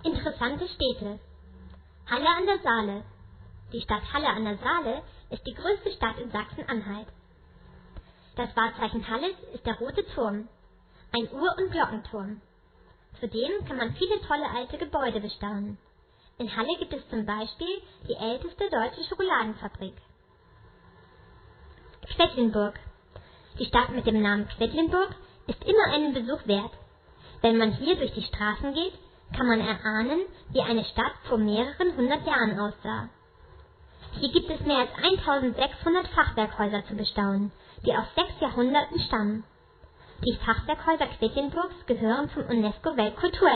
Interessante Städte. Halle an der Saale. Die Stadt Halle an der Saale ist die größte Stadt in Sachsen-Anhalt. Das Wahrzeichen Halles ist der Rote Turm, ein Uhr- und Glockenturm. Zudem kann man viele tolle alte Gebäude bestaunen. In Halle gibt es zum Beispiel die älteste deutsche Schokoladenfabrik. Quedlinburg. Die Stadt mit dem Namen Quedlinburg ist immer einen Besuch wert. Wenn man hier durch die Straßen geht, kann man erahnen, wie eine Stadt vor mehreren hundert Jahren aussah. Hier gibt es mehr als 1600 Fachwerkhäuser zu bestaunen, die aus 6 Jahrhunderten stammen. Die Fachwerkhäuser Quedlinburgs gehören zum UNESCO-Weltkulturerbe.